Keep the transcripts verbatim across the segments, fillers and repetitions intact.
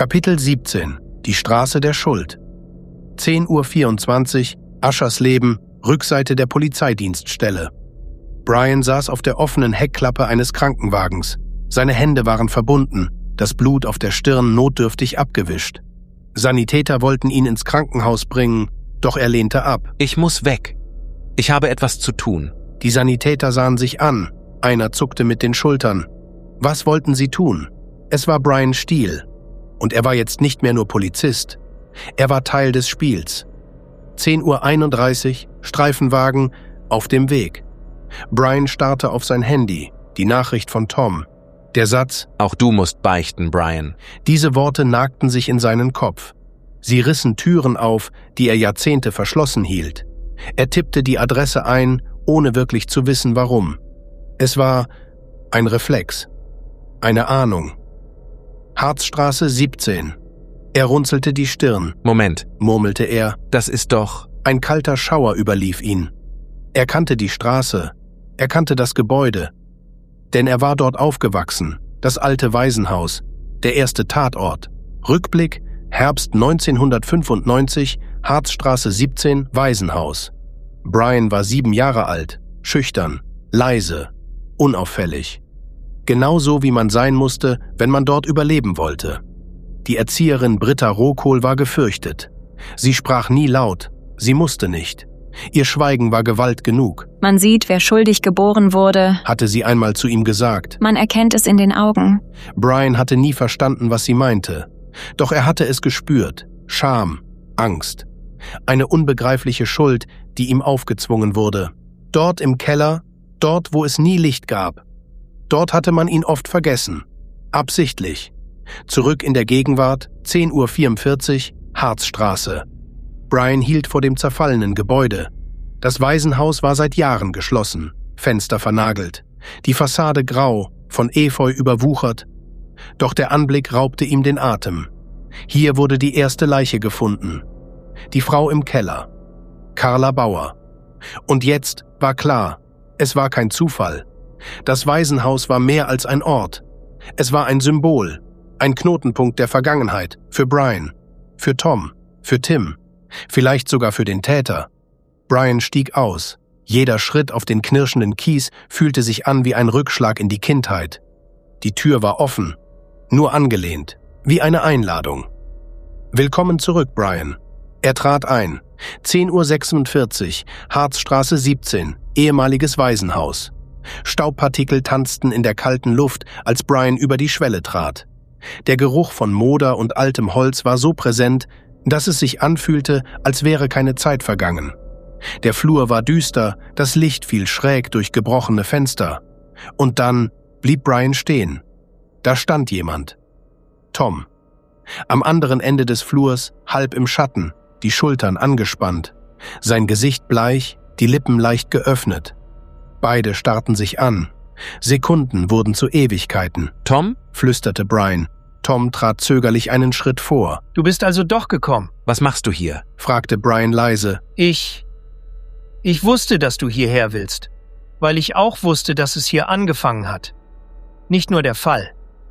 Kapitel siebzehn. Die Straße der Schuld. zehn Uhr vierundzwanzig, Aschersleben, Rückseite der Polizeidienststelle. Brian saß auf der offenen Heckklappe eines Krankenwagens. Seine Hände waren verbunden, das Blut auf der Stirn notdürftig abgewischt. Sanitäter wollten ihn ins Krankenhaus bringen, doch er lehnte ab. Ich muss weg. Ich habe etwas zu tun. Die Sanitäter sahen sich an. Einer zuckte mit den Schultern. Was wollten sie tun? Es war Brian Steele. Und er war jetzt nicht mehr nur Polizist. Er war Teil des Spiels. zehn Uhr einunddreißig, Streifenwagen, auf dem Weg. Brian starrte auf sein Handy, die Nachricht von Tom. Der Satz, Auch du musst beichten, Brian. Diese Worte nagten sich in seinen Kopf. Sie rissen Türen auf, die er Jahrzehnte verschlossen hielt. Er tippte die Adresse ein, ohne wirklich zu wissen, warum. Es war ein Reflex. Eine Ahnung. Harzstraße siebzehn. Er runzelte die Stirn. Moment, Murmelte er. das ist doch... Ein kalter Schauer überlief ihn. Er kannte die Straße. Er kannte das Gebäude. Denn er war dort aufgewachsen. Das alte Waisenhaus. Der erste Tatort. Rückblick, Herbst neunzehnhundertfünfundneunzig, Harzstraße siebzehn, Waisenhaus. Brian war sieben Jahre alt, schüchtern, leise, unauffällig. Genauso wie man sein musste, wenn man dort überleben wollte. Die Erzieherin Britta Rohkohl war gefürchtet. Sie sprach nie laut, sie musste nicht. Ihr Schweigen war Gewalt genug. Man sieht, wer schuldig geboren wurde. Hatte sie einmal zu ihm gesagt. Man erkennt es in den Augen. Brian hatte nie verstanden, was sie meinte. Doch er hatte es gespürt. Scham, Angst. Eine unbegreifliche Schuld, die ihm aufgezwungen wurde. Dort im Keller, dort, wo es nie Licht gab. Dort hatte man ihn oft vergessen. Absichtlich. Zurück in der Gegenwart, zehn Uhr vierundvierzig, Harzstraße. Brian hielt vor dem zerfallenen Gebäude. Das Waisenhaus war seit Jahren geschlossen, Fenster vernagelt, die Fassade grau, von Efeu überwuchert. Doch der Anblick raubte ihm den Atem. Hier wurde die erste Leiche gefunden. Die Frau im Keller. Carla Bauer. Und jetzt war klar, es war kein Zufall. Das Waisenhaus war mehr als ein Ort. Es war ein Symbol, ein Knotenpunkt der Vergangenheit für Brian, für Tom, für Tim, vielleicht sogar für den Täter. Brian stieg aus. Jeder Schritt auf den knirschenden Kies fühlte sich an wie ein Rückschlag in die Kindheit. Die Tür war offen, nur angelehnt, wie eine Einladung. Willkommen zurück, Brian. Er trat ein. zehn Uhr sechsundvierzig, Harzstraße siebzehn, ehemaliges Waisenhaus. Staubpartikel tanzten in der kalten Luft, als Brian über die Schwelle trat. Der Geruch von Moder und altem Holz war so präsent, dass es sich anfühlte, als wäre keine Zeit vergangen. Der Flur war düster, das Licht fiel schräg durch gebrochene Fenster. Und dann blieb Brian stehen. Da stand jemand. Tom. Am anderen Ende des Flurs, halb im Schatten, die Schultern angespannt, sein Gesicht bleich, die Lippen leicht geöffnet. Beide starrten sich an. Sekunden wurden zu Ewigkeiten. Tom? Flüsterte Brian. Tom trat zögerlich einen Schritt vor. Du bist also doch gekommen? Was machst du hier? Fragte Brian leise. Ich... Ich wusste, dass du hierher willst, weil ich auch wusste, dass es hier angefangen hat. Nicht nur der Fall.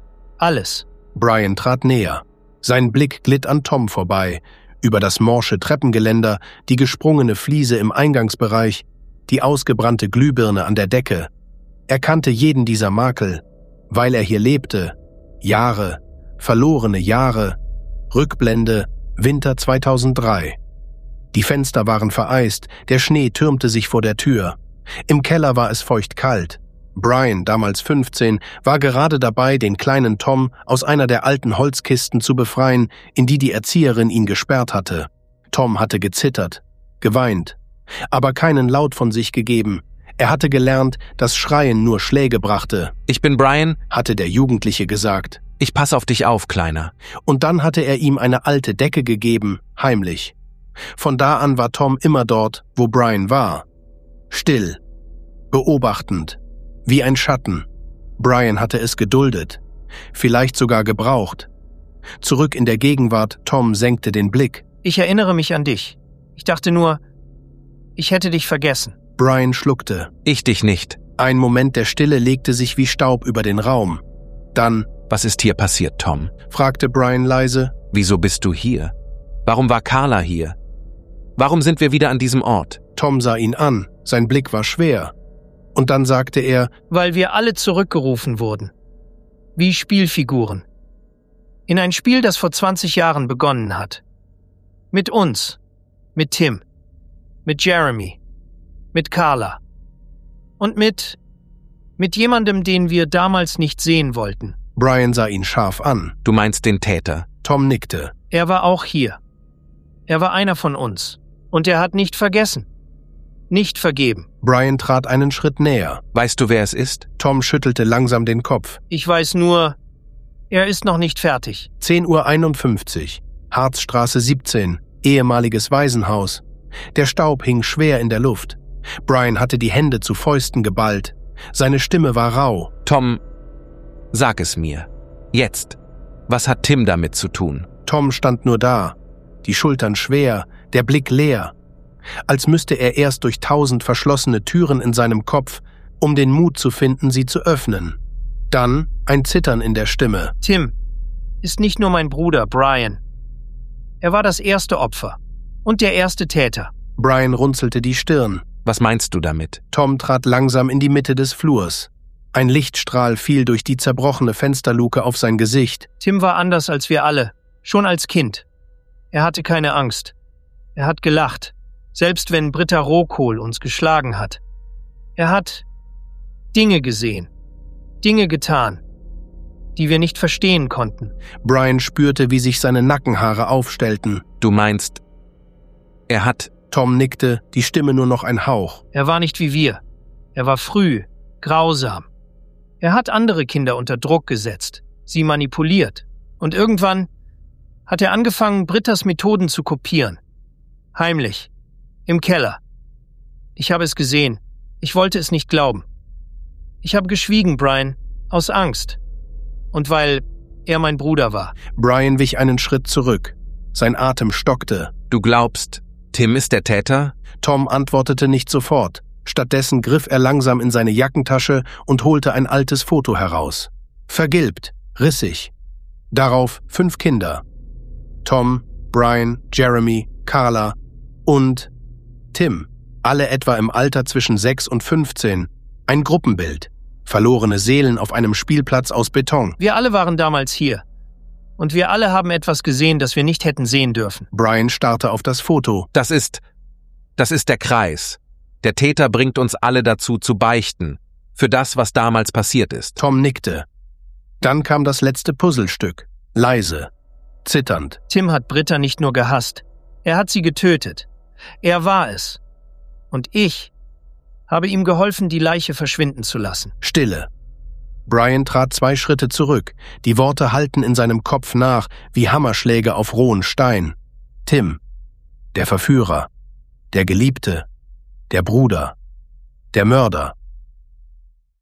Alles. Brian trat näher. Sein Blick glitt an Tom vorbei, über das morsche Treppengeländer, die gesprungene Fliese im Eingangsbereich, die ausgebrannte Glühbirne an der Decke. Er kannte jeden dieser Makel, weil er hier lebte. Jahre, verlorene Jahre, Rückblende, Winter zweitausenddrei. Die Fenster waren vereist, der Schnee türmte sich vor der Tür. Im Keller war es feuchtkalt. Brian, damals fünfzehn, war gerade dabei, den kleinen Tom aus einer der alten Holzkisten zu befreien, in die die Erzieherin ihn gesperrt hatte. Tom hatte gezittert, geweint, aber keinen Laut von sich gegeben. Er hatte gelernt, dass Schreien nur Schläge brachte. Ich bin Brian, hatte der Jugendliche gesagt. Ich pass auf dich auf, Kleiner. Und dann hatte er ihm eine alte Decke gegeben, heimlich. Von da an war Tom immer dort, wo Brian war. Still, beobachtend, wie ein Schatten. Brian hatte es geduldet, vielleicht sogar gebraucht. Zurück in der Gegenwart, Tom senkte den Blick. Ich erinnere mich an dich. Ich dachte nur, ich hätte dich vergessen. Brian schluckte. Ich dich nicht. Ein Moment der Stille legte sich wie Staub über den Raum. Dann Was ist hier passiert, Tom? Fragte Brian leise. Wieso bist du hier? Warum war Carla hier? Warum sind wir wieder an diesem Ort? Tom sah ihn an, sein Blick war schwer. Und dann sagte er, weil wir alle zurückgerufen wurden. Wie Spielfiguren. In ein Spiel, das vor zwanzig Jahren begonnen hat. Mit uns. Mit Tim. Mit Jeremy. Mit Carla. Und mit... mit jemandem, den wir damals nicht sehen wollten. Brian sah ihn scharf an. Du meinst den Täter? Tom nickte. Er war auch hier. Er war einer von uns. Und er hat nicht vergessen. Nicht vergeben. Brian trat einen Schritt näher. Weißt du, wer es ist? Tom schüttelte langsam den Kopf. Ich weiß nur, er ist noch nicht fertig. zehn Uhr einundfünfzig. Harzstraße siebzehn. Ehemaliges Waisenhaus. Der Staub hing schwer in der Luft. Brian hatte die Hände zu Fäusten geballt. Seine Stimme war rau. Tom, sag es mir. Jetzt. Was hat Tim damit zu tun? Tom stand nur da. Die Schultern schwer, der Blick leer. Als müsste er erst durch tausend verschlossene Türen in seinem Kopf, um den Mut zu finden, sie zu öffnen. Dann ein Zittern in der Stimme. Tim ist nicht nur mein Bruder, Brian. Er war das erste Opfer und der erste Täter. Brian runzelte die Stirn. Was meinst du damit? Tom trat langsam in die Mitte des Flurs. Ein Lichtstrahl fiel durch die zerbrochene Fensterluke auf sein Gesicht. Tim war anders als wir alle, schon als Kind. Er hatte keine Angst. Er hat gelacht, selbst wenn Britta Rohkohl uns geschlagen hat. Er hat Dinge gesehen, Dinge getan, die wir nicht verstehen konnten. Brian spürte, wie sich seine Nackenhaare aufstellten. Du meinst, er hat... Tom nickte, die Stimme nur noch ein Hauch. Er war nicht wie wir. Er war früh, grausam. Er hat andere Kinder unter Druck gesetzt, sie manipuliert. Und irgendwann hat er angefangen, Brittas Methoden zu kopieren. Heimlich. Im Keller. Ich habe es gesehen. Ich wollte es nicht glauben. Ich habe geschwiegen, Brian, aus Angst. Und weil er mein Bruder war. Brian wich einen Schritt zurück. Sein Atem stockte. Du glaubst, Tim ist der Täter? Tom antwortete nicht sofort. Stattdessen griff er langsam in seine Jackentasche und holte ein altes Foto heraus. Vergilbt, rissig. Darauf fünf Kinder. Tom, Brian, Jeremy, Carla und Tim. Alle etwa im Alter zwischen sechs und fünfzehn. Ein Gruppenbild. Verlorene Seelen auf einem Spielplatz aus Beton. Wir alle waren damals hier. Und wir alle haben etwas gesehen, das wir nicht hätten sehen dürfen. Brian starrte auf das Foto. Das ist... das ist der Kreis. Der Täter bringt uns alle dazu, zu beichten. Für das, was damals passiert ist. Tom nickte. Dann kam das letzte Puzzlestück. Leise. Zitternd. Tim hat Britta nicht nur gehasst. Er hat sie getötet. Er war es. Und ich habe ihm geholfen, die Leiche verschwinden zu lassen. Stille. Brian trat zwei Schritte zurück. Die Worte hallten in seinem Kopf nach, wie Hammerschläge auf rohen Stein. Tim. Der Verführer. Der Geliebte. Der Bruder. Der Mörder.